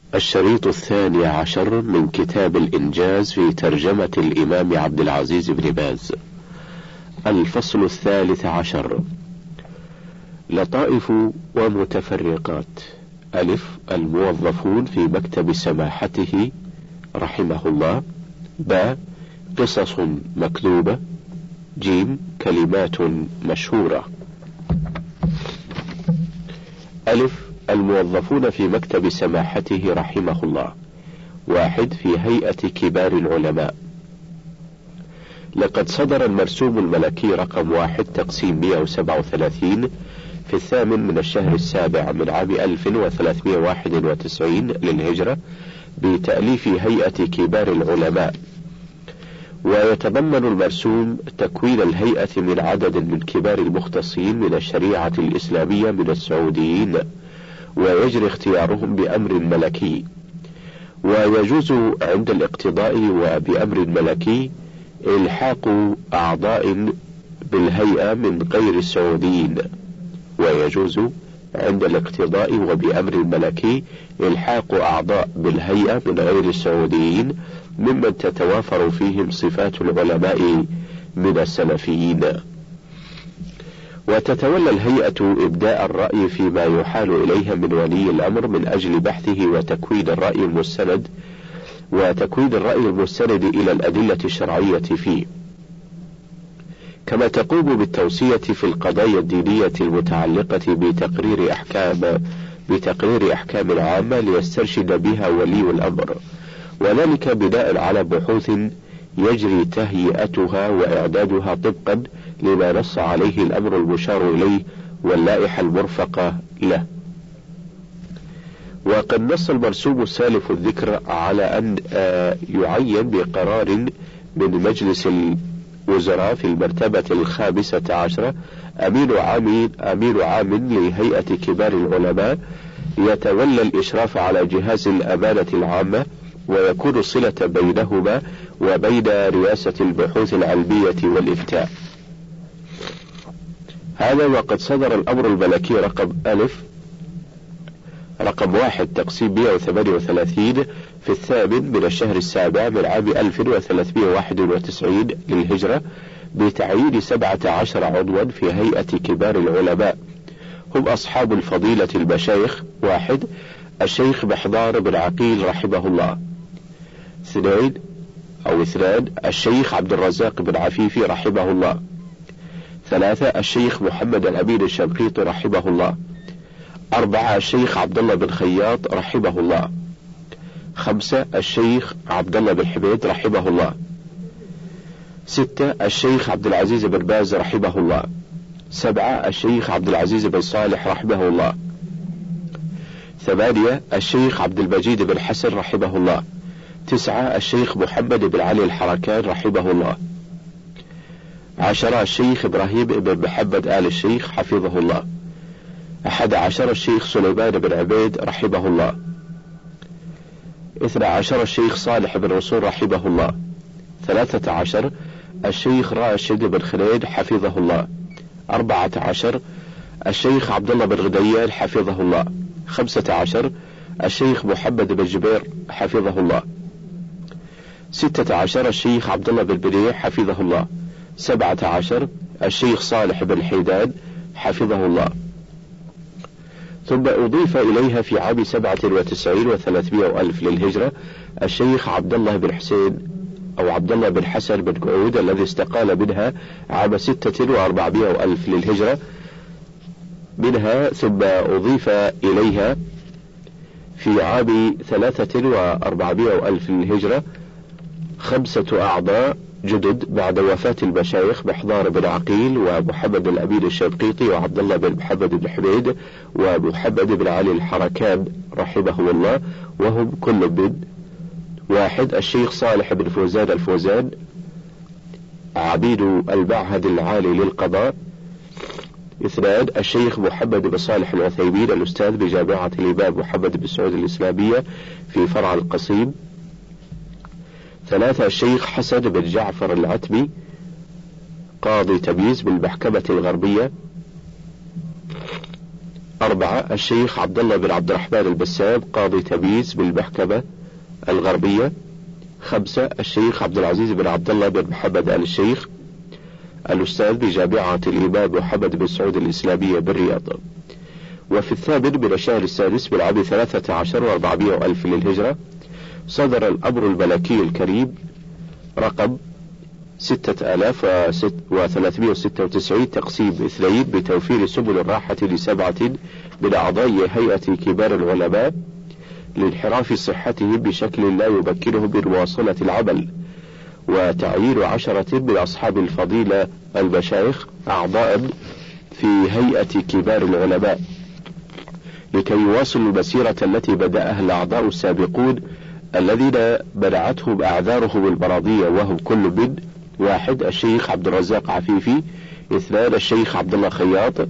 الشريط 12 من كتاب الإنجاز في ترجمة الإمام عبد العزيز بن باز. الفصل 13. لطائف ومتفرقات. ألف: الموظفون في مكتب سماحته رحمه الله. ب: قصص مكذوبة. ج: كلمات مشهورة. ألف: الموظفون في مكتب سماحته رحمه الله. 1. في هيئة كبار العلماء. لقد صدر المرسوم الملكي رقم 1 تقسيم 137 في 8 من الشهر السابع من عام 1391 للهجرة بتأليف هيئة كبار العلماء، ويتضمن المرسوم تكوين الهيئة من عدد من كبار المختصين من الشريعة الإسلامية من السعوديين، ويجري اختيارهم بأمر ملكي، ويجوز عند الاقتضاء وبأمر ملكي إلحاق أعضاء بالهيئة من غير السعوديين. ويجوز عند الاقتضاء وبأمر ملكي إلحاق أعضاء بالهيئة من غير السعوديين ممن تتوافر فيهم صفات العلماء من السلفيين. وتتولى الهيئة إبداء الرأي فيما يحال إليها من ولي الأمر من أجل بحثه وتكوين الرأي المستند إلى الأدلة الشرعية فيه، كما تقوم بالتوصية في القضايا الدينية المتعلقة بتقرير أحكام عامة ليسترشد بها ولي الأمر، وذلك بناء على بحوث يجري تهيئتها وإعدادها طبقا لما نص عليه الأمر المشار إليه واللائحة المرفقة له. وقد نص المرسوم السالف الذكر على أن يعين بقرار من مجلس الوزراء في المرتبة 15 أمين عام لهيئة كبار العلماء يتولى الإشراف على جهاز الأمانة العامة، ويكون صلة بينهما وبين رئاسة البحوث العلمية والإفتاء. هذا وقد صدر الأمر الملكي رقم 1 تقسيم 138 في 8 من الشهر السابع من عام 1391 للهجرة بتعيين 17 عضوا في هيئة كبار العلماء، هم أصحاب الفضيلة المشايخ: 1. الشيخ محضار بن عقيل رحمه الله. 2. الشيخ عبد الرزاق بن عفيفي رحمه الله. 3. الشيخ محمد الأمين الشنقيطي رحمه الله. 4. الشيخ عبد الله بن خياط رحمه الله. 5. الشيخ عبد الله بن حميد رحمه الله. 6. الشيخ عبد العزيز بن باز رحمه الله. 7. الشيخ عبد العزيز بن صالح رحمه الله. 8. الشيخ عبد المجيد بن حسن رحمه الله. 9. الشيخ محمد بن علي الحركان رحمه الله. 10. الشيخ إبراهيم بن محمد آل الشيخ حفظه الله. 11. الشيخ سليمان بن عبيد رحمه الله. 12. الشيخ صالح بن رسول رحمه الله. 13. الشيخ راشد بن خليل حفظه الله. 14. الشيخ عبد الله بن غديان حفظه الله. 15. الشيخ محمد بن جبير حفظه الله. 16. الشيخ عبد الله بن بنيح حفظه الله. 17. الشيخ صالح بن حيدان حفظه الله. ثم أضيف إليها في عام 97 و300 ألف للهجرة الشيخ عبد الله بن حسين أو عبد الله بن حسن بن قعود الذي استقال منها عام 46 ألف للهجرة منها. ثم أضيف إليها في عام 43 ألف للهجرة 5 أعضاء جدد بعد وفاة المشايخ محضار بن عقيل ومحمد الأمين الشنقيطي وعبد الله بن محمد بن حميد ومحمد بن علي الحركان رحمه الله، وهم كل من: 1. الشيخ صالح بن فوزان الفوزان عميد المعهد العالي للقضاء. 2. الشيخ محمد بن صالح العثيمين الأستاذ بجامعة الإمام محمد بن سعود الإسلامية في فرع القصيم. 3. الشيخ حسن بن جعفر العتبي قاضي تمييز بالمحكمة الغربية. 4 الشيخ عبد الله بن عبد الرحمن البسام قاضي تمييز بالمحكمة الغربية. 5 الشيخ عبد العزيز بن عبد الله بن محمد آل الشيخ الأستاذ بجامعة الإمام محمد بن سعود الإسلامية بالرياض. وفي 8 من الشهر السادس من عام 13 و400 ألف للهجرة صدر الأمر الملكي الكريم رقم 6396 تقسيم 2 بتوفير سبل الراحة ل7 من أعضاء هيئة كبار العلماء لانحراف صحتهم بشكل لا يمكنهم من مواصلة العمل، وتعيين 10 من أصحاب الفضيلة المشايخ أعضاء في هيئة كبار العلماء لكي يواصلوا المسيرة التي بدأها الأعضاء السابقون الذين منعتهم أعذارهم المرضية، وهم كل من: 1 الشيخ عبد الرزاق عفيفي، 2 الشيخ عبد الله خياط،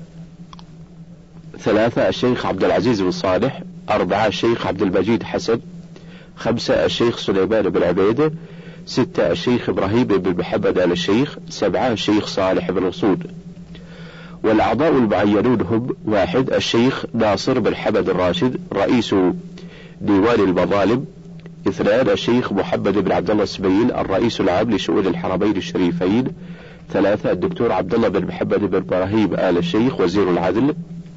3 الشيخ عبد العزيز بن صالح، 4 الشيخ عبد المجيد حسن، 5 الشيخ سليمان بن عبيد، 6 الشيخ إبراهيم بن محمد آل الشيخ، 7 الشيخ صالح بن رسول. والأعضاء المعينون هم: 1 الشيخ ناصر بن حمد الراشد رئيس ديوان المظالم، 2 الشيخ محمد بن عبد الله السبيل الرئيس العام لشؤون الحرمين الشريفين، 3 الدكتور عبد الله بن محمد بن إبراهيم آل الشيخ وزير العدل،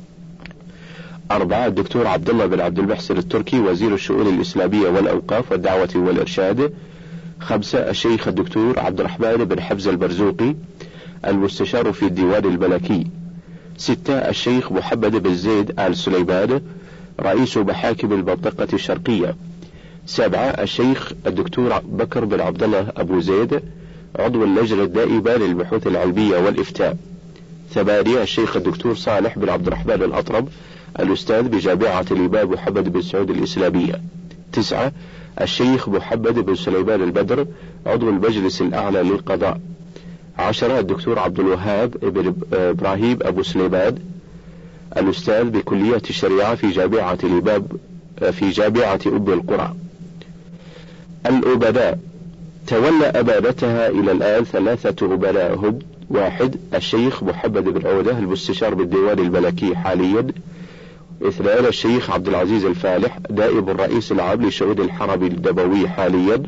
4 الدكتور عبد الله بن عبد المحسن التركي وزير الشؤون الإسلامية والأوقاف والدعوة والإرشاد، 5 الشيخ الدكتور عبد الرحمن بن حمزة البرزوقي المستشار في الديوان الملكي، 6 الشيخ محمد بن زيد آل سليمان رئيس محاكم المنطقة الشرقية، 7 الشيخ الدكتور بكر بن عبد الله أبو زيد عضو اللجنة الدائمة للبحوث العلمية والإفتاء، 8 الشيخ الدكتور صالح بن عبد الرحمن الأطرب الأستاذ بجامعة الإمام محمد بن سعود الإسلامية، 9 الشيخ محمد بن سليمان البدر عضو المجلس الأعلى للقضاء، 10 الدكتور عبد الوهاب بن إبراهيم أبو سليمان الأستاذ بكلية الشريعة في جامعة الإمام في جامعة أم القرى. الأمناء تولى أمانتها إلى الآن 3 أمناء هم: 1 الشيخ محمد بن عودة المستشار بالديوان الملكي حاليا، 2 الشيخ عبد العزيز الفالح نائب الرئيس العام لشؤون الحرم النبوي حاليا،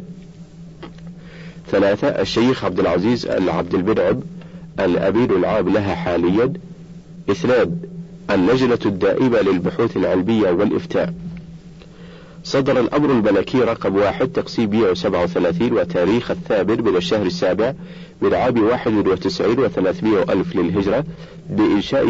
3 الشيخ عبد العزيز العبد المنعم الأمين العام لها حاليا، 2 اللجنة الدائمة للبحوث العلمية والإفتاء. صدر الأمر الملكي رقم 1 تقسيم 137 وتاريخ 8 من الشهر السابع من عام 91 و300 ألف للهجرة بإنشاء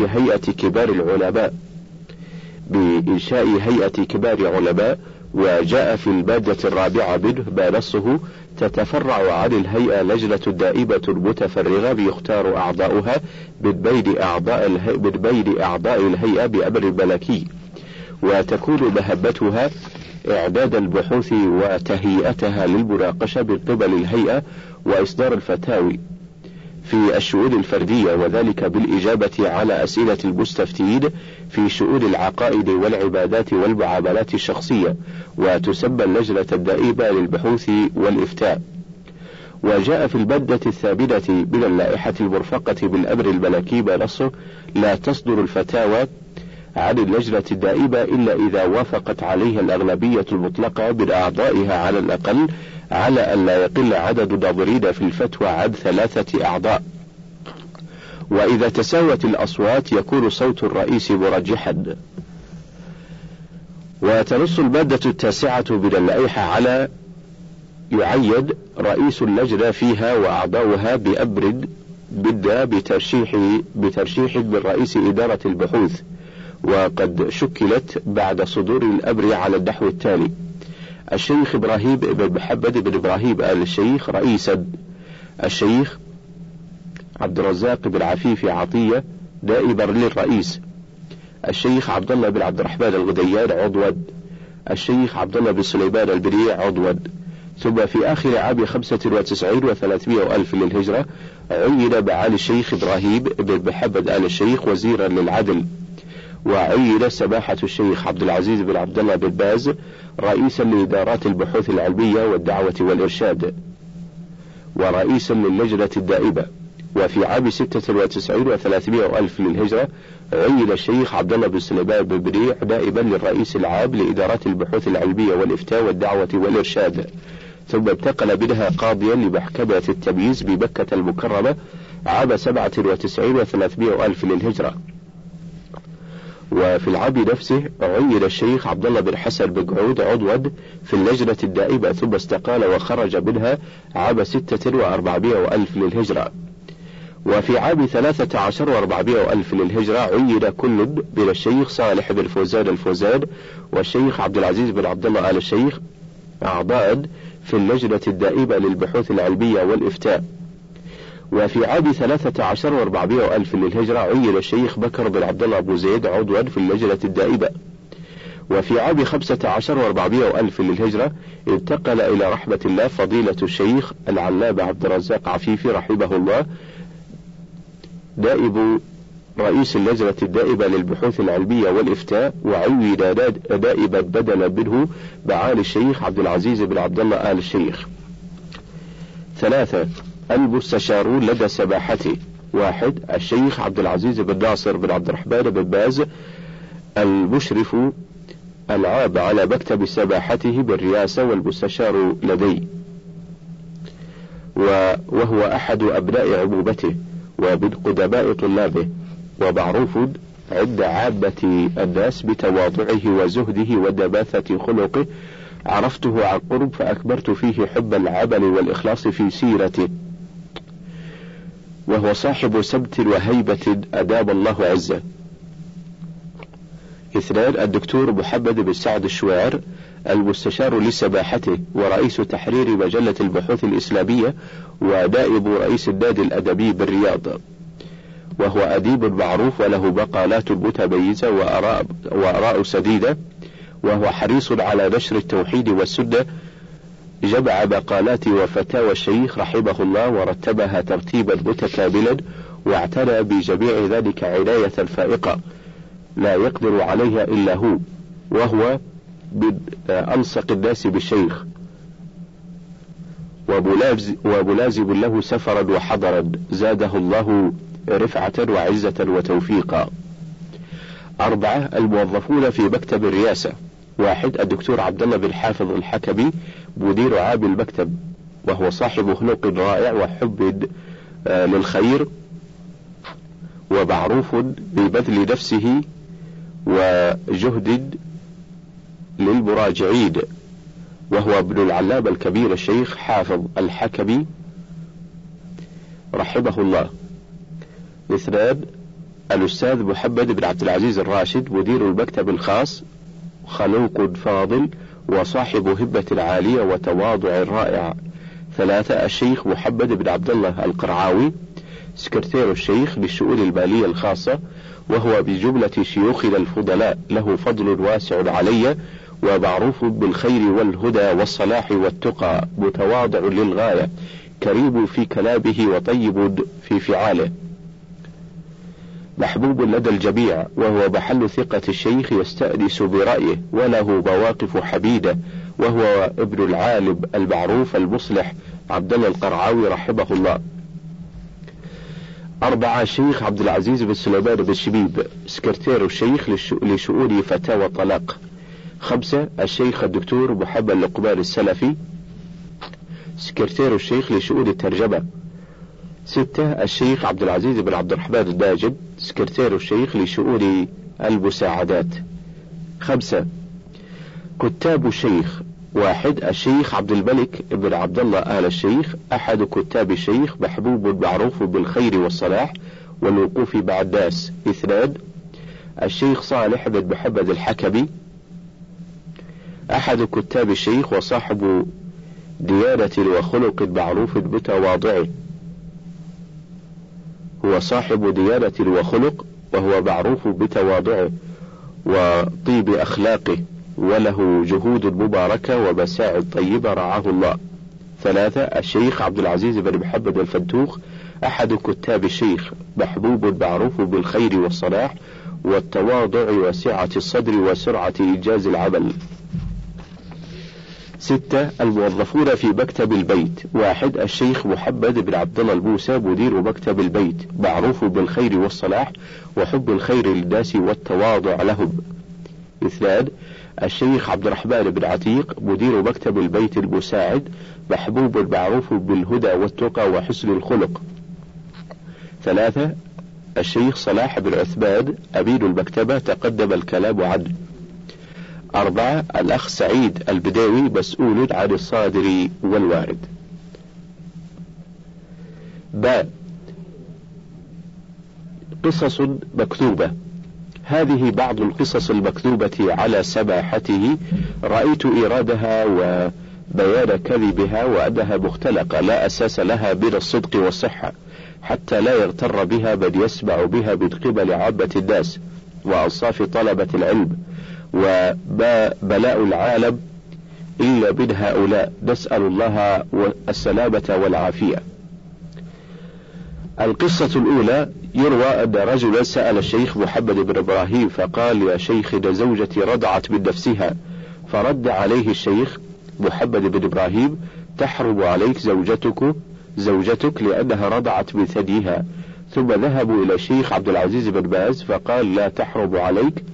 هيئة كبار علماء، وجاء في المادة الرابعة منه ما نصه: تتفرع عن الهيئة لجنة دائمة متفرغة يختار أعضاؤها من بين أعضاء الهيئة بأمر ملكي، وتكون مهمتها إعداد البحوث وتهيئتها للمناقشة من قبل الهيئة وإصدار الفتاوي في الشؤون الفردية، وذلك بالإجابة على أسئلة المستفتين في شؤون العقائد والعبادات والمعاملات الشخصية، وتسمى اللجنة الدائمة للبحوث والإفتاء. وجاء في المادة 8 من اللائحة المرفقة بالأمر الملكي ما نصه: لا تصدر الفتاوى عن اللجنة الدائمة إلا إذا وافقت عليها الأغلبية المطلقة من أعضائها على الأقل، على أن لا يقل عدد الناظرين في الفتوى عن 3 أعضاء، وإذا تساوت الأصوات يكون صوت الرئيس مرجحا. وتنص المادة 9 من اللائحة على يعين رئيس اللجنة فيها وأعضاؤها بأمر منا بترشيح من رئيس إدارة البحوث، وقد شكلت بعد صدور الأمر على النحو التالي: الشيخ إبراهيم بن محمد بن إبراهيم آل الشيخ رئيسا، الشيخ عبد الرزاق بن عفيفي عطية نائبا للرئيس، الشيخ عبد الله بن عبد الرحمن الغديان عضوا، الشيخ عبد الله بن سليمان البريع عضوا. ثم في آخر عام 95 و300 ألف للهجرة عين معالي الشيخ إبراهيم بن محمد آل الشيخ وزيرا للعدل، وعين سماحة الشيخ عبد العزيز بن عبد الله بن باز رئيسا لإدارات البحوث العلمية والدعوة والإرشاد ورئيسا للجنة الدائمة. وفي عام 96 و300 ألف للهجرة عين الشيخ عبد الله بن سليمان بن بريح نائبا للرئيس العام لإدارات البحوث العلمية والإفتاء والدعوة والإرشاد، ثم انتقل منها قاضيا لمحكمة التمييز بمكة المكرمة عام 97 و300 ألف للهجرة. وفي العام نفسه عين الشيخ عبد الله بن حسن بن قعود عضوا في اللجنة الدائمة، ثم استقال وخرج منها عام 6 و400 ألف للهجرة. وفي عام 13 و400 ألف للهجرة عين كل من الشيخ صالح بن فوزان الفوزان والشيخ عبد العزيز بن عبد الله آل الشيخ أعضاء في اللجنة الدائمة للبحوث العلمية والإفتاء. وفي عام 13 و400 ألف للهجرة عين الشيخ بكر بن عبد الله أبو زيد عضوا في اللجنة الدائمة. وفي عام 15 و400 ألف للهجرة انتقل إلى رحمة الله فضيلة الشيخ العلامة عبد الرزاق عفيفي رحمه الله نائب رئيس اللجنة الدائمة للبحوث العلمية والإفتاء، وعين نائبا بدلا منه معالي الشيخ عبد العزيز بن عبد الله آل الشيخ. 3. المستشارون لدى سماحته: 1. الشيخ عبد العزيز بن ناصر بن عبد الرحمن بن باز المشرف العام على مكتب سماحته بالرئاسة والمستشار لديه، وهو أحد أبناء عمومته ومن قدماء طلابه، ومعروف عند عامة الناس بتواضعه وزهده ودباثة خلقه، عرفته عن قرب فأكبرت فيه حب العمل والإخلاص في سيرته، وهو صاحب سمت وهيبة أدام الله عزه. 2. الدكتور محمد بن سعد الشويعر المستشار لسماحته ورئيس تحرير مجلة البحوث الإسلامية ونائب رئيس النادي الأدبي بالرياض، وهو أديب معروف وله مقالات متميزة وآراء سديدة، وهو حريص على نشر التوحيد والسنة، جمع مقالات وفتاوى الشيخ رحمه الله ورتبها ترتيبا متكاملا، واعتنى بجميع ذلك عناية فائقة لا يقدر عليها إلا هو، وهو من ألصق الناس بالشيخ وملازم له سفرا وحضرا، زاده الله رفعة وعزة وتوفيقا. 4. الموظفون في مكتب الرئاسة: 1. الدكتور عبد الله بن حافظ الحكمي مدير عام المكتب، وهو صاحب خلق رائع وحب للخير، ومعروف ببذل نفسه وجهد للمراجعين، وهو ابن العلامة الكبير الشيخ حافظ الحكمي رحمه الله. 2. الأستاذ محمد بن عبد العزيز الراشد مدير المكتب الخاص، خلوق فاضل وصاحب هبة عالية وتواضع رائع. 3. الشيخ محمد بن عبد الله القرعاوي سكرتير الشيخ للشؤون المالية الخاصة، وهو بجملة شيوخنا الفضلاء، له فضل واسع علي ومعروف بالخير والهدى والصلاح والتقى، متواضع للغاية، كريم في كلامه وطيب في فعاله، محبوب لدى الجميع، وهو محل ثقة الشيخ يستأنس برأيه، وله مواقف حميدة، وهو ابن العالم المعروف المصلح عبد الله القرعاوي رحمه الله. 4. الشيخ عبد العزيز بن سليمان بن شبيب سكرتير الشيخ لشؤون فتاوى الطلاق. 5. الشيخ الدكتور محمد لقمان السلفي سكرتير الشيخ لشؤون الترجمة. 6. الشيخ عبد العزيز بن عبد الرحمن الناجد سكرتير الشيخ لشؤون المساعدات. 5. كتاب الشيخ: 1. الشيخ عبد الملك بن عبد الله آل الشيخ أحد كتاب الشيخ، محبوب معروف بالخير والصلاح والوقوف مع الناس. 2. الشيخ صالح بن محمد الحكمي أحد كتاب الشيخ وصاحب ديانة وخلق معروف بتواضعه، هو صاحب ديانة وخلق، وهو معروف بتواضعه وطيب أخلاقه، وله جهود مباركة ومساعد طيبة رعاه الله. 3. الشيخ عبد العزيز بن محمد الفنتوخ أحد كتاب الشيخ، محبوب معروف بالخير والصلاح والتواضع وسعة الصدر وسرعة إنجاز العمل. 6. الموظفون في مكتب البيت. 1. الشيخ محمد بن عبد الله الموسى مدير مكتب البيت، معروف بالخير والصلاح وحب الخير للناس والتواضع لهم. 2. الشيخ عبد الرحمن بن عتيق مدير مكتب البيت المساعد، محبوب معروف بالهدى والتقى وحسن الخلق. 3. الشيخ صلاح بن عثمان أمين المكتبة، تقدم الكلام عنه. 4. الأخ سعيد البداوي مسؤول عن الصادر والوارد. باء. قصص مكتوبة. هذه بعض القصص المكتوبة على سماحته، رأيت إيرادها وبيان كذبها وأنها مختلقة لا أساس لها من الصدق والصحة، حتى لا يغتر بها من يسمع بها من قبل عامة الناس وأنصاف طلبة العلم، وما بلاء العالم إلا من هؤلاء، نسأل الله السلامة والعافية. القصة الأولى: يروى أن رجلا سأل الشيخ محمد بن إبراهيم فقال: يا شيخ، إن زوجتي رضعت من نفسها. فرد عليه الشيخ محمد بن إبراهيم: تحرم عليك زوجتك لأنها رضعت من ثديها. ثم ذهبوا إلى الشيخ عبد العزيز بن باز فقال: لا تحرم عليك،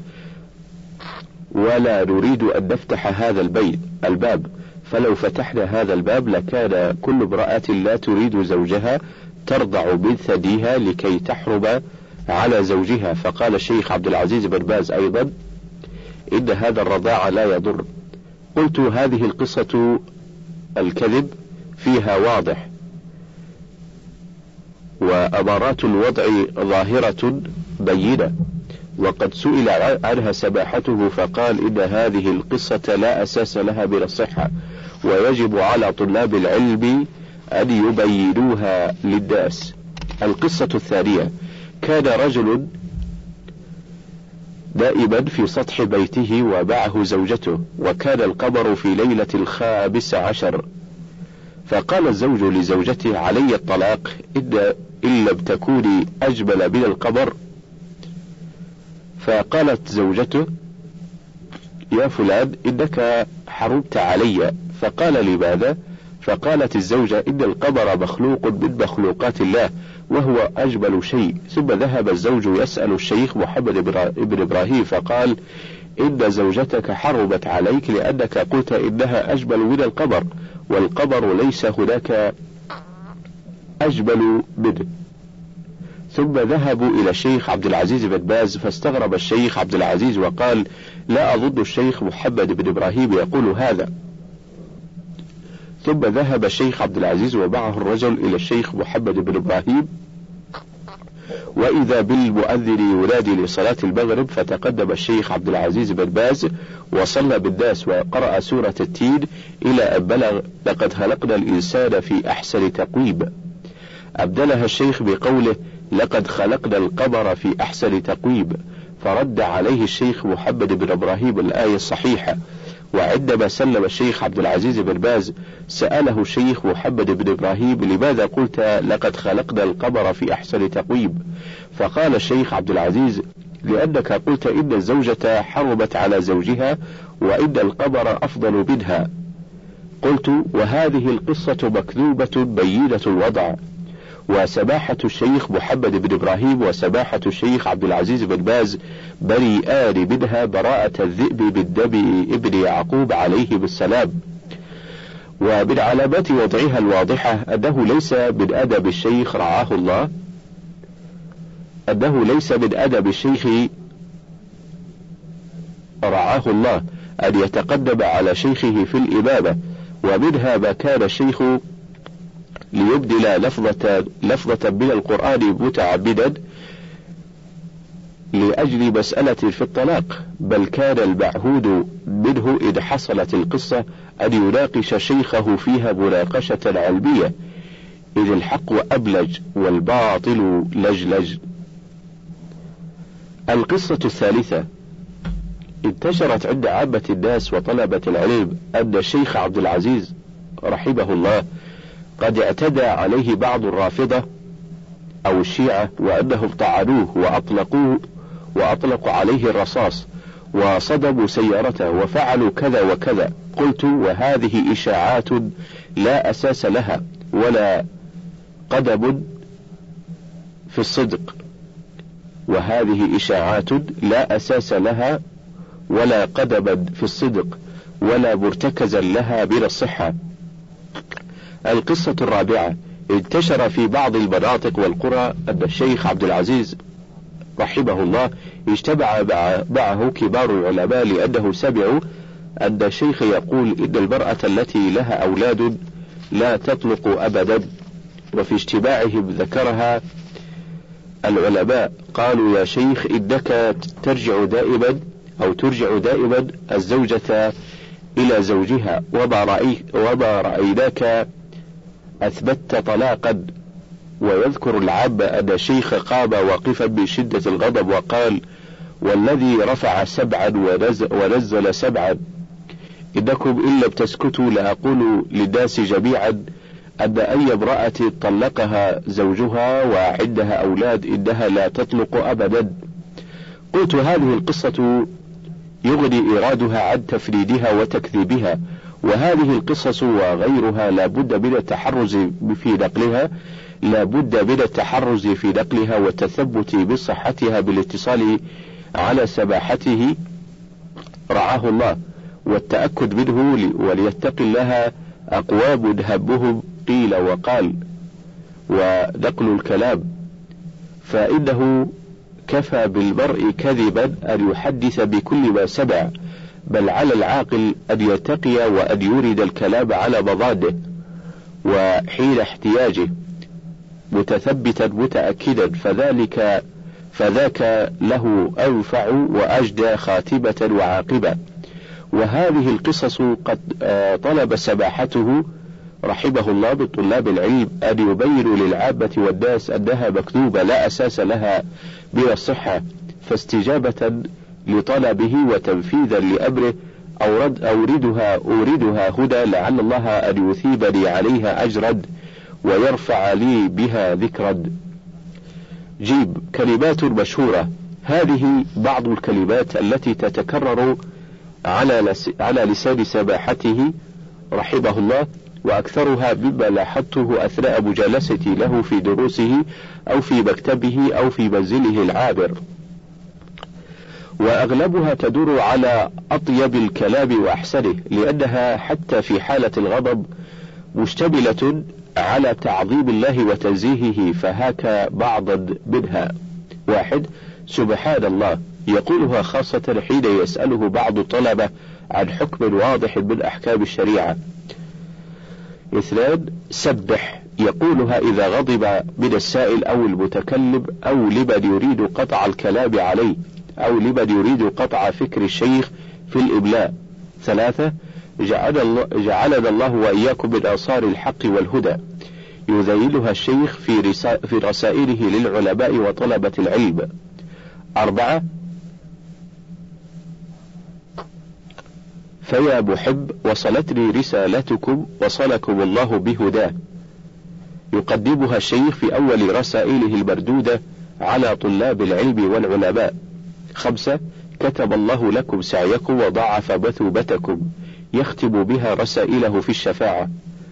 ولا نريد أن نفتح هذا الباب، فلو فتحنا هذا الباب لكان كل امرأة لا تريد زوجها ترضع من ثديها لكي تحرم على زوجها. فقال الشيخ عبد العزيز بن باز أيضا: إن هذا الرضاع لا يضر. قلت: هذه القصة الكذب فيها واضح، وأمارات الوضع ظاهرة بينة، وقد سئل عنها سماحته فقال: إن هذه القصة لا أساس لها من الصحة، ويجب على طلاب العلم أن يبينوها للناس. القصة الثانية: كان رجل نائما في سطح بيته ومعه زوجته، وكان القمر في ليلة 15، فقال الزوج لزوجته: علي الطلاق إن لم تكوني أجمل من القمر. فقالت زوجته: يا فلان، إنك حرمت علي. فقال: لماذا؟ فقالت الزوجة: إن القمر مخلوق من مخلوقات الله، وهو أجمل شيء. ثم ذهب الزوج يسأل الشيخ محمد بن إبراهيم فقال: إن زوجتك حرمت عليك لأنك قلت إنها أجمل من القمر، والقمر ليس هناك أجمل منه. ثم ذهبوا إلى الشيخ عبد العزيز بن باز، فاستغرب الشيخ عبد العزيز وقال: لا أظن الشيخ محمد بن إبراهيم يقول هذا. ثم ذهب الشيخ عبد العزيز ومعه الرجل إلى الشيخ محمد بن إبراهيم، وإذا بالمؤذن ينادي لصلاة المغرب، فتقدم الشيخ عبد العزيز بن باز وصلى بالناس وقرأ سورة التين إلى أن بلغ: لقد خلقنا الإنسان في أحسن تقويم. أبدلها الشيخ بقوله: لقد خلقنا القمر في أحسن تقويم. فرد عليه الشيخ محمد بن إبراهيم الآية الصحيحة. وعندما سلم الشيخ عبد العزيز بن باز سأله الشيخ محمد بن إبراهيم: لماذا قلت لقد خلقنا القمر في أحسن تقويم؟ فقال الشيخ عبد العزيز: لأنك قلت إن الزوجة حرمت على زوجها، وإن القمر أفضل منها. قلت: وهذه القصة مكذوبة بينة الوضع، وسماحة الشيخ محمد بن إبراهيم وسماحة الشيخ عبد العزيز بن باز بريئان منها براءة الذئب من دم ابن يعقوب عليه السلام. ومن علامات وضعها الواضحة أنه ليس من أدب الشيخ رعاه الله أن يتقدم على شيخه في الإمامة. ومنها ما كان الشيخ ليبدل لفظة من القرآن متعمدا لأجل مسألة في الطلاق، بل كان المعهود منه إذا حصلت القصة أن يناقش شيخه فيها مناقشة علمية، إذ الحق أبلج والباطل لجلج. القصة الثالثة: انتشرت عند عامة الناس وطلبة العلم أن الشيخ عبد العزيز رحمه الله قد اعتدى عليه بعض الرافضة أو الشيعة، وأنهم طعنوه وأطلقوا عليه الرصاص وصدموا سيارته وفعلوا كذا وكذا. قلت: وهذه إشاعات لا أساس لها ولا قدم في الصدق. وهذه إشاعات لا أساس لها ولا قدم في الصدق ولا مرتكزا لها من الصحة. القصة الرابعة: انتشر في بعض المناطق والقرى أن الشيخ عبد العزيز رحمه الله اجتمع معه كبار العلماء لأنه سمعوا أن الشيخ يقول إن المرأة التي لها أولاد لا تطلق أبدا. وفي اجتماعهم ذكرها العلماء، قالوا: يا شيخ، إنك ترجع دائما الزوجة إلى زوجها، وما رأيناك أثبتت طلاقا. ويذكر العامة أن الشيخ قام واقفا من شدة الغضب وقال: والذي رفع 7 ونزل 7، إنكم إن لم تسكتوا لأقول للناس جميعا أن أي امرأة طلقها زوجها وعندها أولاد إنها لا تطلق أبدا. قلت: هذه القصة يغني إيرادها عن تفريدها وتكذيبها، وهذه القصص وغيرها لا بد من التحرز في نقلها والتثبت بصحتها بالاتصال على سماحته رعاه الله، والتأكد منه، وليتق الله أقوام همهم قيل وقال ونقل الكلام، فإنه كفى بالمرء كذبا أن يحدث بكل ما سمع، بل على العاقل أن يتقي وأن يورد الكلام على مضاده وحين احتياجه متثبتا متأكدا، فذاك له أنفع وأجدى خاتمة وعاقبة. وهذه القصص قد طلب سماحته رحمه الله من طلاب العلم أن يبينوا للعامة والناس أنها مكذوبة لا أساس لها من الصحة، فاستجابة لطلبه وتنفيذا لأمره أوردها هدى لعل الله أن يثيبني عليها أجرا ويرفع لي بها ذكرا. جيب. كلمات مشهورة. هذه بعض الكلمات التي تتكرر على لسان سماحته رحمه الله، وأكثرها مما لاحظته أثناء مجالستي له في دروسه أو في مكتبه أو في منزله العابر، وأغلبها تدور على أطيب الكلام وأحسنه، لأنها حتى في حالة الغضب مشتملة على تعظيم الله وتنزيهه. فهاك بعضا منها. 1. سبحان الله، يقولها خاصة حين يسأله بعض الطلبة عن حكم واضح من أحكام الشريعة. 2. سبح، يقولها إذا غضب من السائل أو المتكلم أو لمن يريد قطع الكلام عليه أو لمن يريد قطع فكر الشيخ في الإملاء. 3. جعلنا الله وإياكم من أنصار الحق والهدى، يذيلها الشيخ في رسائله للعلماء وطلبة العلم. 4. فيا محب، وصلتني رسالتكم وصلكم الله بهداه، يقدمها الشيخ في أول رسائله المردودة على طلاب العلم والعلماء. 5. كتب الله لكم سعيكم وضاعف مثوبتكم، يختم بها رسائله في الشفاعة.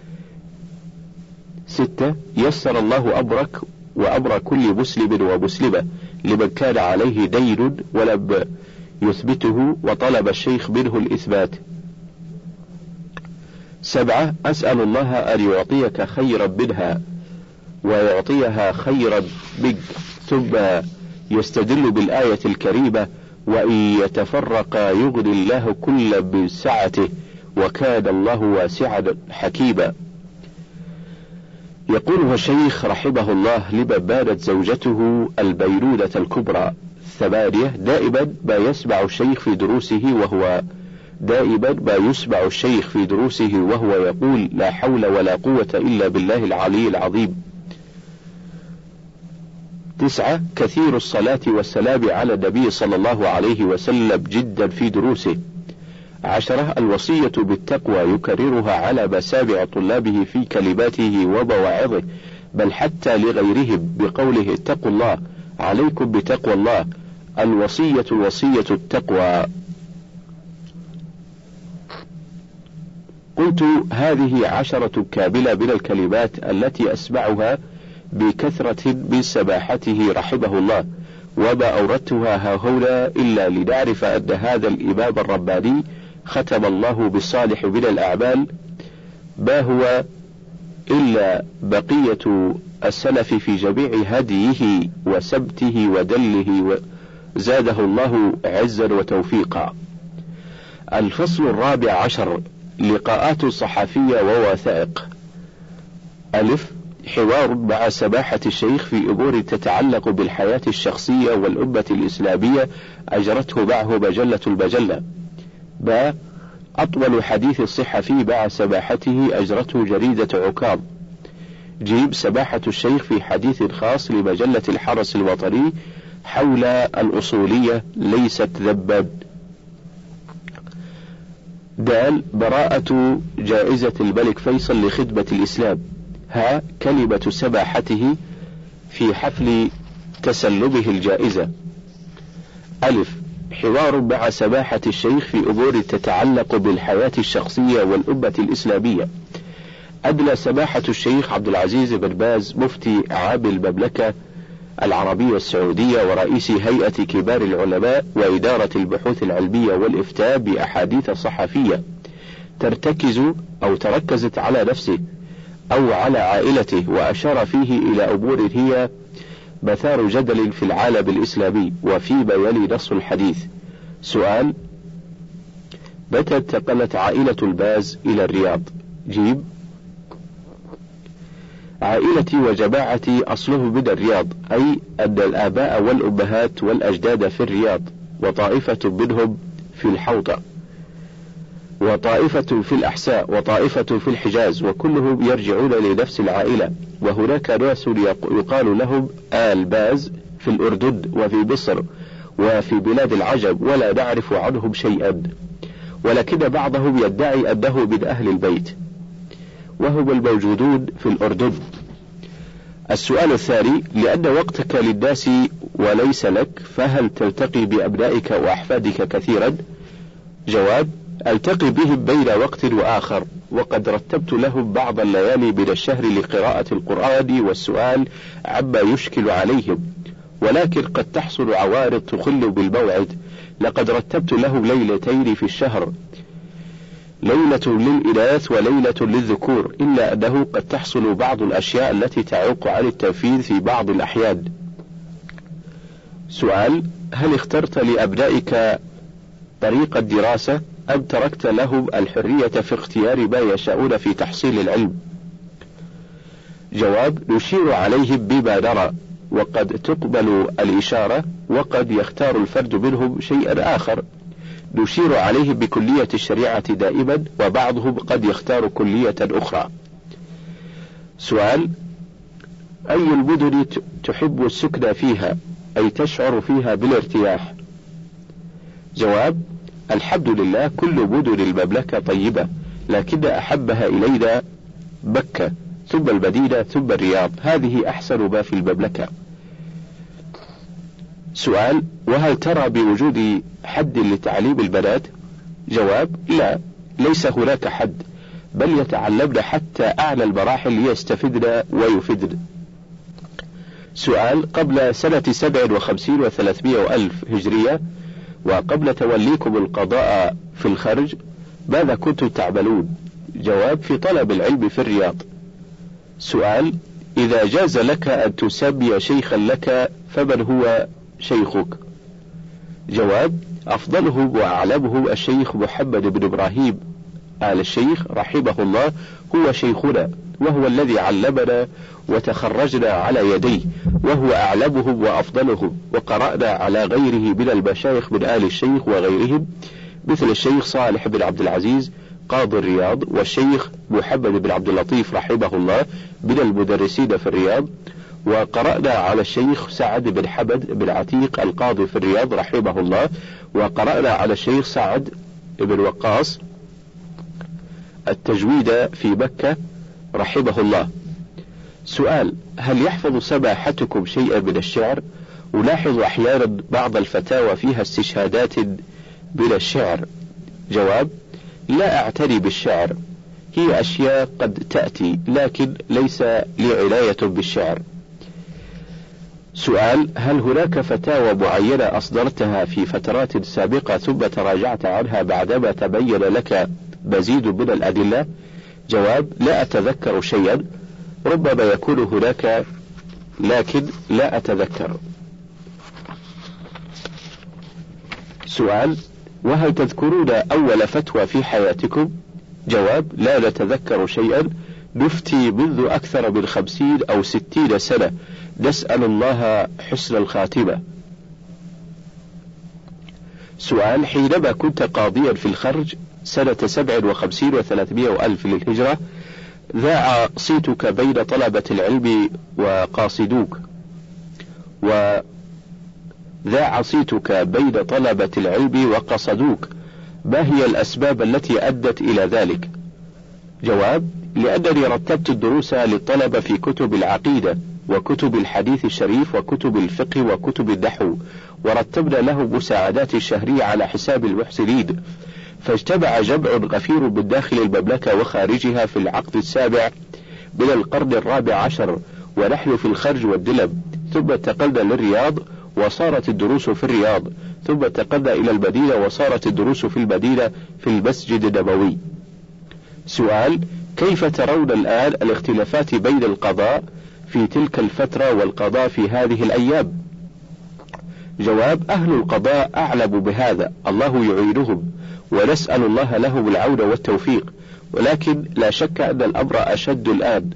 6. يسر الله أمرك وأمر كل مسلم ومسلمة لمن كان عليه دين ولم يثبته وطلب الشيخ منه الإثبات. 7. أسأل الله أن يعطيك خيرا منها ويعطيها خيرا منك. ثم يستدل بالآية الكريمة: وإن يتفرق يغني الله كل من سعته وكان الله واسعا حكيما. يقولها الشيخ رحمه الله لمن بانت زوجته البيرودة الكبرى. 8. دائما ما يسمع الشيخ في دروسه وهو يقول: لا حول ولا قوة إلا بالله العلي العظيم. 9. كثير الصلاة والسلام على النبي صلى الله عليه وسلم جدا في دروسه. 10. الوصية بالتقوى يكررها على مسامع طلابه في كلماته ومواعظه، بل حتى لغيرهم بقوله: اتقوا الله، عليكم بتقوى الله، الوصية التقوى. قلت هذه 10 كاملة من الكلمات التي أسمعها بكثرة من سماحته رحمه الله، وما أوردتها هاهنا إلا لنعرف أن هذا الإمام الرباني ختم الله بالصالح من الأعمال ما هو إلا بقية السلف في جميع هديه وسبته ودله، زاده الله عزا وتوفيقا. الفصل 14 لقاءات صحفية ووثائق. ألف، حوار مع سماحة الشيخ في أمور تتعلق بالحياة الشخصية والأمة الإسلامية أجرته معه مجلة المجلة. ب، أطول حديث الصحفي مع سماحته أجرته جريدة عكاظ. ج، سماحة الشيخ في حديث خاص لمجلة الحرس الوطني حول الأصولية ليست ذبا. د، براءة جائزة الملك فيصل لخدمة الإسلام. ه، كلمة سماحته في حفل تسلمه الجائزة. ألف، حوار مع سماحة الشيخ في أمور تتعلق بالحياة الشخصية والأمة الإسلامية. أدلى سماحة الشيخ عبد العزيز بن باز مفتي عام المملكة العربية السعودية ورئيس هيئة كبار العلماء وإدارة البحوث العلمية والإفتاء بأحاديث صحفية تركزت على نفسه أو على عائلته، وأشار فيه إلى أمور هي مثار جدل في العالم الإسلامي وفيما يلي نص الحديث. سؤال: متى انتقلت عائلة الباز إلى الرياض؟ جيم: عائلتي وجماعتي أصله من الرياض، أي أن الآباء والأمهات والأجداد في الرياض، وطائفة منهم في الحوطة، وطائفة في الأحساء، وطائفة في الحجاز، وكلهم يرجعون لنفس العائلة. وهناك ناس يقال لهم آل باز في الأردن وفي مصر وفي بلاد العجم، ولا نعرف عنهم شيئا، ولكن بعضهم يدعي أنه من أهل البيت، وهم الموجودون في الأردن. السؤال الثاني: لأن وقتك للناس وليس لك، فهل تلتقي بأبنائك وأحفادك كثيرا؟ جواب: ألتقي بهم بين وقت وآخر، وقد رتبت لهم بعض الليالي من الشهر لقراءة القرآن والسؤال عما يشكل عليهم، ولكن قد تحصل عوارض تخل بالموعد. لقد رتبت لهم ليلتين في الشهر، ليلة للإناث وليلة للذكور، إلا أنه قد تحصل بعض الأشياء التي تعوق عن التنفيذ في بعض الأحيان. سؤال: هل اخترت لأبنائك طريق الدراسة أم تركت لهم الحرية في اختيار ما يشاءون في تحصيل العلم؟ جواب: نشير عليهم بما نرى، وقد تقبل الإشارة، وقد يختار الفرد منهم شيئا آخر. نشير عليهم بكلية الشريعة دائما، وبعضهم قد يختار كلية أخرى. سؤال: أي المدن تحب السكن فيها، أي تشعر فيها بالارتياح؟ جواب: الحمد لله، كل مدن المملكة طيبة، لكن أحبها إلينا مكة، ثم المدينة، ثم الرياض، هذه أحسن ما في المملكة. سؤال: وهل ترى بوجود حد لتعليم البنات؟ جواب: لا، ليس هناك حد، بل يتعلمن حتى أعلى المراحل ليستفدن ويفيدن. سؤال: قبل سنة 57 و300 ألف هجرية، وقبل توليكم القضاء في الخرج، ماذا كنتم تعملون؟ جواب: في طلب العلم في الرياض. سؤال: إذا جاز لك أن تسمي شيخا لك، فمن هو شيخك؟ جواب: أفضلهم وأعلمهم الشيخ محمد بن إبراهيم آل الشيخ رحمه الله، هو شيخنا، وهو الذي علمنا وتخرجنا على يديه، وهو أعلمهم وأفضلهم، وقرأنا على غيره من المشايخ من آل الشيخ وغيرهم، مثل الشيخ صالح بن عبد العزيز قاضي الرياض، والشيخ محمد بن عبد اللطيف رحمه الله من المدرسين في الرياض، وقرأنا على الشيخ سعد بن حمد بن عتيق القاضي في الرياض رحمه الله، وقرأنا على الشيخ سعد بن وقاص التجويد في مكة رحمه الله. سؤال: هل يحفظ سماحتكم شيئا من الشعر؟ ألاحظ أحيانا بعض الفتاوى فيها استشهادات من الشعر. جواب: لا أعتني بالشعر، هي أشياء قد تأتي لكن ليس لي عناية بالشعر. سؤال: هل هناك فتاوى معينة أصدرتها في فترات سابقة ثم تراجعت عنها بعدما تبين لك مزيد من الأدلة؟ جواب: لا أتذكر شيئا، ربما يكون هناك لكن لا أتذكر. سؤال: وهل تذكرون أول فتوى في حياتكم؟ جواب: لا نتذكر شيئا، نفتي منذ أكثر من 50 أو 60 سنة، نسأل الله حسن الخاتمة. سؤال: حينما كنت قاضيا في الخرج سنة 57 و300 ألف للهجرة، ذاع صيتك بين طلبة العلم وقاصدوك، ما هي الأسباب التي أدت إلى ذلك؟ جواب: لأنني رتبت الدروس للطلبة في كتب العقيدة وكتب الحديث الشريف وكتب الفقه وكتب النحو، ورتبنا لهم مساعدات شهرية على حساب المحسنين، فاجتمع جمع غفير من داخل المملكة وخارجها في العقد السابع من القرن الرابع عشر، ونحن في الخرج والدلم، ثم انتقلنا للرياض وصارت الدروس في الرياض، ثم انتقلنا إلى المدينة وصارت الدروس في المدينة في المسجد النبوي. سؤال: كيف ترون الآن الاختلافات بين القضاء في تلك الفترة والقضاء في هذه الأيام؟ جواب: أهل القضاء أعلم بهذا، الله يعينهم، ونسأل الله لهم العون والتوفيق، ولكن لا شك أن الأمر أشد الآن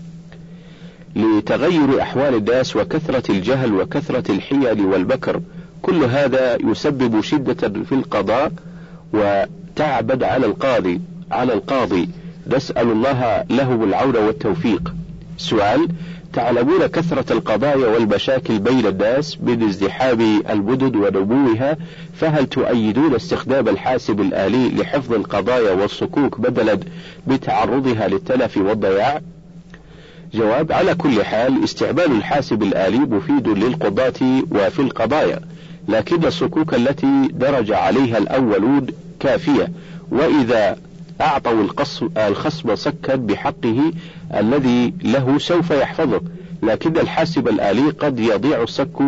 لتغير أحوال الناس وكثرة الجهل وكثرة الحيل والمكر، كل هذا يسبب شدة في القضاء وتعبد على القاضي، نسأل الله لهم العون والتوفيق. سؤال: تعلمون كثرة القضايا والمشاكل بين الناس من ازدحام المدن ونموها، فهل تؤيدون استخدام الحاسب الآلي لحفظ القضايا والصكوك بدلا من تعرضها للتلف والضياع؟ جواب: على كل حال استعمال الحاسب الآلي مفيد للقضاة وفي القضايا، لكن الصكوك التي درج عليها الأولون كافية، وإذا أعطوا الخصم صكا بحقه الذي له سوف يحفظه، لكن الحاسب الآلي قد يضيع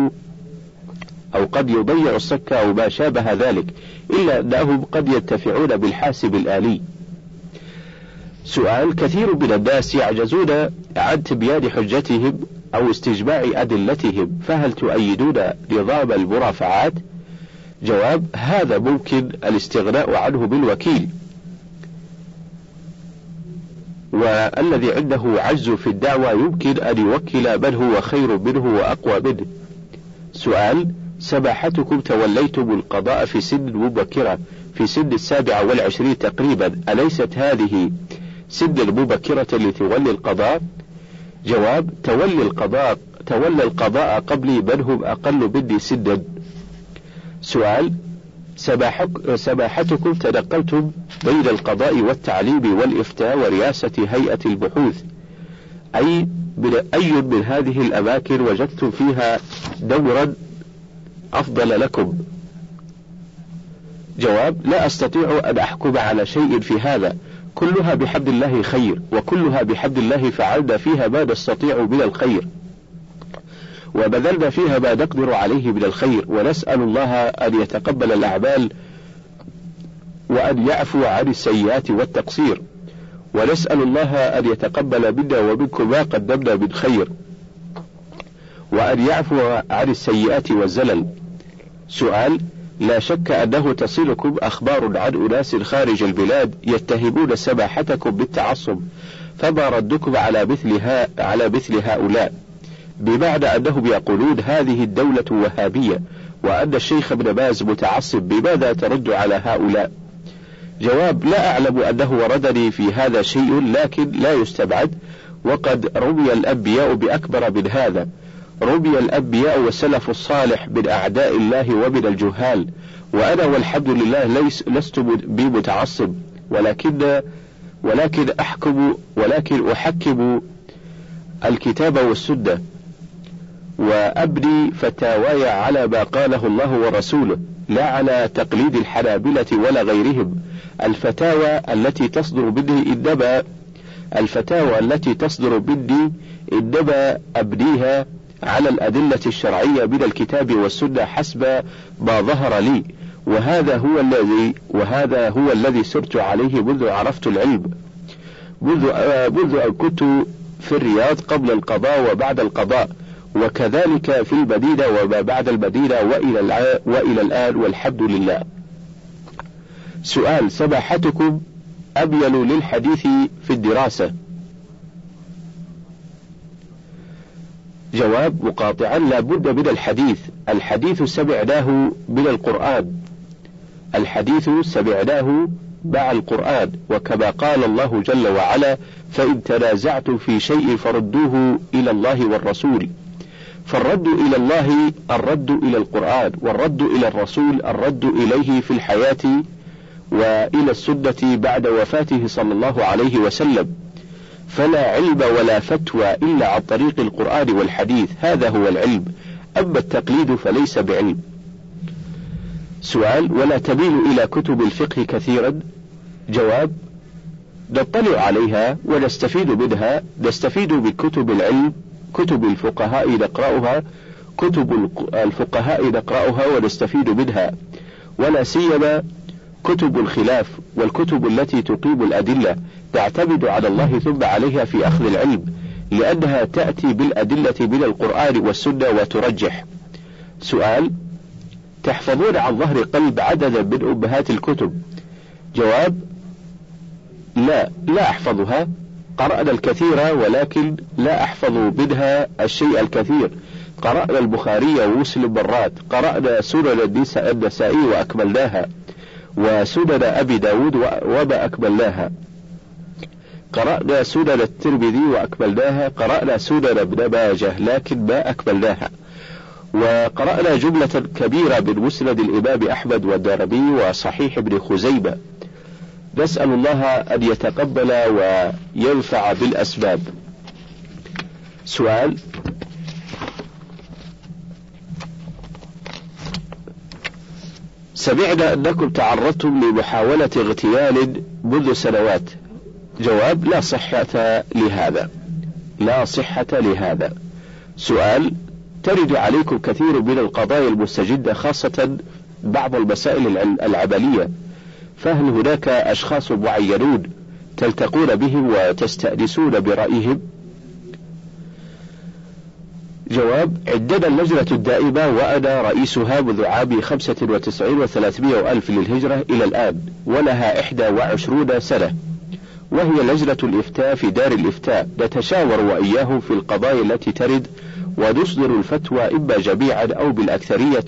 الصك أو ما شابه ذلك، إلا أنهم قد ينتفعون بالحاسب الآلي. سؤال: كثير من الناس يعجزون عن تبيان حجتهم أو استجماع أدلتهم، فهل تؤيدون نظام المرافعات؟ جواب: هذا ممكن الاستغناء عنه بالوكيل، والذي عنده عجز في الدعوة يمكن أن يوكل من هو خير منه وأقوى منه. سؤال: سماحتكم توليتم القضاء في سن مبكرة، في سن 27 تقريبا، أليست هذه سن المبكرة لتولي القضاء؟ جواب: تولى القضاء قبلي من هم أقل مني سنا. سؤال: سماحتكم تنقلتم بين القضاء والتعليم والإفتاء ورئاسة هيئة البحوث، أي من هذه الأماكن وجدتم فيها دورا أفضل لكم؟ جواب: لا أستطيع أن أحكم على شيء في هذا، كلها بحمد الله خير، وكلها بحمد الله فعلنا فيها ما نستطيع من الخير، وبذلنا فيها ما نقدر عليه من الخير، ونسأل الله أن يتقبل الأعمال وأن يعفو عن السيئات والتقصير، ونسأل الله أن يتقبل منا ومنكم ما قدمنا من خير، وأن يعفو عن السيئات والزلل. سؤال: لا شك أنه تصلكم أخبار عن أناس خارج البلاد يتهمون سماحتكم بالتعصب، فما ردكم على مثل هؤلاء؟ بمعنى أنهم يقولون هذه الدولة وهابية وأن الشيخ ابن باز متعصب، بماذا ترد على هؤلاء؟ جواب: لا أعلم أنه وردني في هذا شيء، لكن لا يستبعد، وقد رمي الأنبياء بأكبر من هذا، رمي الأنبياء والسلف الصالح من أعداء الله ومن الجهال، وأنا والحمد لله لست بمتعصب، ولكن أحكم الكتاب والسنة، وأبني فتاواي على ما قاله الله ورسوله، لا على تقليد الحنابلة ولا غيرهم. الفتاوى التي تصدر مني إنما أبنيها على الأدلة الشرعية من الكتاب والسنة حسب ما ظهر لي، وهذا هو الذي سرت عليه منذ عرفت العلم، منذ أن كنت في الرياض قبل القضاء وبعد القضاء، وكذلك في المدينة وما بعد المدينة وإلى الآن، والحمد لله. سؤال: سماحتكم أميل للحديث في الدراسة؟ جواب مقاطعا: لا بد من الحديث. الحديث سمعناه من القرآن، الحديث سمعناه مع القرآن، وكما قال الله جل وعلا: فإن تنازعتم في شيء فردوه إلى الله والرسول. فالرد إلى الله الرد إلى القرآن، والرد إلى الرسول الرد إليه في الحياة، وإلى السنة بعد وفاته صلى الله عليه وسلم. فلا علم ولا فتوى إلا عن طريق القرآن والحديث، هذا هو العلم، أما التقليد فليس بعلم. سؤال: ولا تميل إلى كتب الفقه كثيرا؟ جواب: نطلع عليها ونستفيد منها، نستفيد من كتب العلم، كتب الفقهاء نقرأها، ونستفيد منها، ولا سيما كتب الخلاف والكتب التي تقيم الأدلة، تعتمد على الله ثم عليها في أخذ العلم، لأنها تأتي بالأدلة من القرآن والسنة وترجح. سؤال: تحفظون عن ظهر قلب عددا من أمهات الكتب؟ جواب: لا أحفظها، قرأنا الكثير ولكن لا أحفظ منها الشيء الكثير. قرأنا البخاري ومسلم مرات، قرأنا سنن النسائي وأكملناها، وسنن أبي داود وما أكملناها، قرأنا سنن الترمذي وأكملناها، قرأنا سنن ابن ماجه لكن ما أكملناها، وقرأنا جملة كبيرة من مسند الإمام أحمد والدارمي وصحيح ابن خزيمة. نسأل الله أن يتقبل وينفع بالأسباب. سؤال: سمعنا أنكم تعرضتم لمحاولة اغتيال منذ سنوات. جواب: لا صحة لهذا. سؤال: ترد عليكم كثير من القضايا المستجدة، خاصة بعض المسائل العملية، فهل هناك أشخاص معينون تلتقون بهم وتستأنسون برأيهم؟ جواب: عندنا اللجنة الدائمة وأنا رئيسها منذ عام 95 و300 ألف للهجرة إلى الآن، ولها 21 سنة، وهي لجنة الإفتاء في دار الإفتاء، نتشاور وإياهم في القضايا التي ترد، ونصدر الفتوى إما جميعا أو بالأكثرية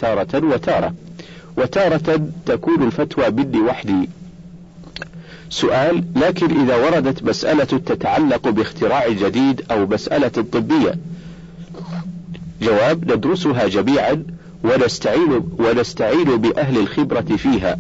وتارة تكون الفتوى مني وحدي. سؤال: لكن إذا وردت مسألة تتعلق باختراع جديد أو مسألة طبية؟ جواب: ندرسها جميعا ونستعين بأهل الخبرة فيها.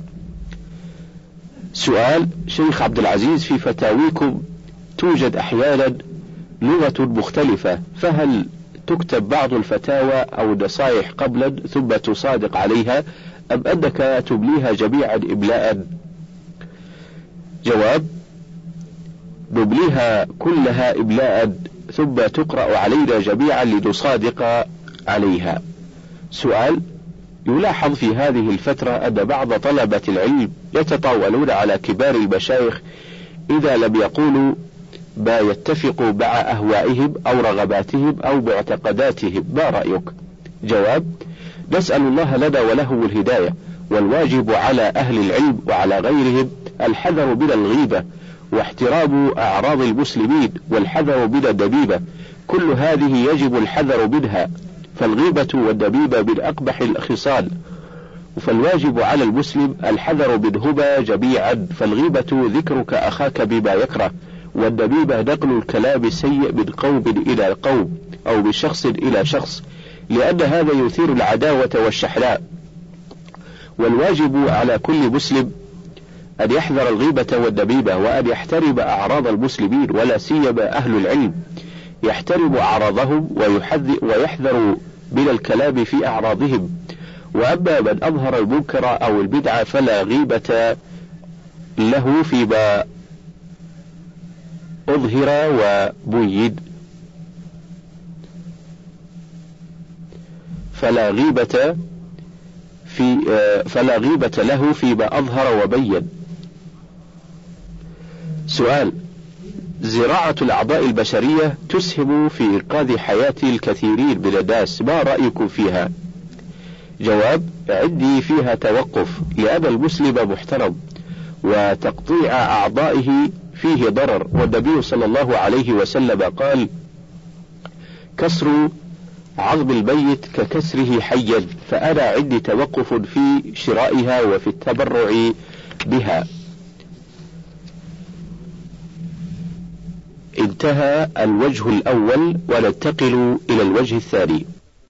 سؤال: شيخ عبد العزيز، في فتاويكم توجد أحيانا لغة مختلفة، فهل تكتب بعض الفتاوى أو النصائح قبلا ثم تصادق عليها، أم أنك تمليها جميعا إملاء؟ جواب: نمليها كلها إملاء ثم تقرأ علينا جميعا لنصادق عليها. سؤال: يلاحظ في هذه الفترة أن بعض طلبة العلم يتطاولون على كبار المشايخ إذا لم يقولوا ما يتفق مع أهوائهم أو رغباتهم أو معتقداتهم، ما رأيك؟ جواب: نسأل الله لنا ولهم الهداية، والواجب على أهل العلم وعلى غيرهم الحذر من الغيبة، واحترام أعراض المسلمين، والحذر من الدبيبة، كل هذه يجب الحذر منها، فالغيبة والدبيبة من أقبح الخصال، فالواجب على المسلم الحذر منهما جميعا، فالغيبة ذكرك أخاك بما يكره، والدبيبة نقل الكلام السيء من قوم إلى قوم أو من شخص إلى شخص، لأن هذا يثير العداوة والشحناء. والواجب على كل مسلم أن يحذر الغيبة والدبيبة، وأن يحترم أعراض المسلمين، ولا سيما أهل العلم، يحترم أعراضهم ويحذر من الكلام في أعراضهم، وأما من أظهر المنكر أو البدعة فلا غيبة له فيما أظهر وبيد، فلا غيبة له فيما أظهر وبين. سؤال: زراعة الأعضاء البشرية تسهم في إنقاذ حياة الكثيرين من الناس، ما رأيكم فيها؟ جواب: عندي فيها توقف، لأن المسلم محترم، وتقطيع أعضائه فيه ضرر، والنبي صلى الله عليه وسلم قال: كسر عظم الميت ككسره حيا، فأنا عندي توقف في شرائها وفي التبرع بها. انتهى الوجه الأول، وننتقل إلى الوجه الثاني.